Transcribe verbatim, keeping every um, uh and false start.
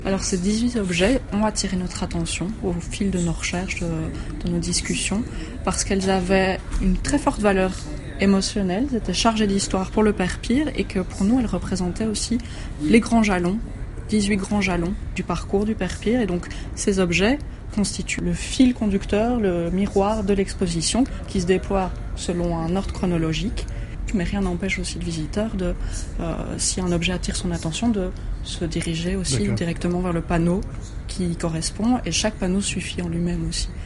Alors ces dix-huit objets ont attiré notre attention au fil de nos recherches, de, de nos discussions, parce qu'elles avaient une très forte valeur émotionnelle, elles étaient chargées d'histoire pour le Père Pire et que pour nous elles représentaient aussi les grands jalons, dix-huit grands jalons du parcours du Père Pire. Et donc ces objets constituent le fil conducteur, le miroir de l'exposition qui se déploie selon un ordre chronologique. Mais rien n'empêche aussi le visiteur, de, euh, si un objet attire son attention, de se diriger aussi D'accord. directement vers le panneau qui y correspond. Et chaque panneau suffit en lui-même aussi.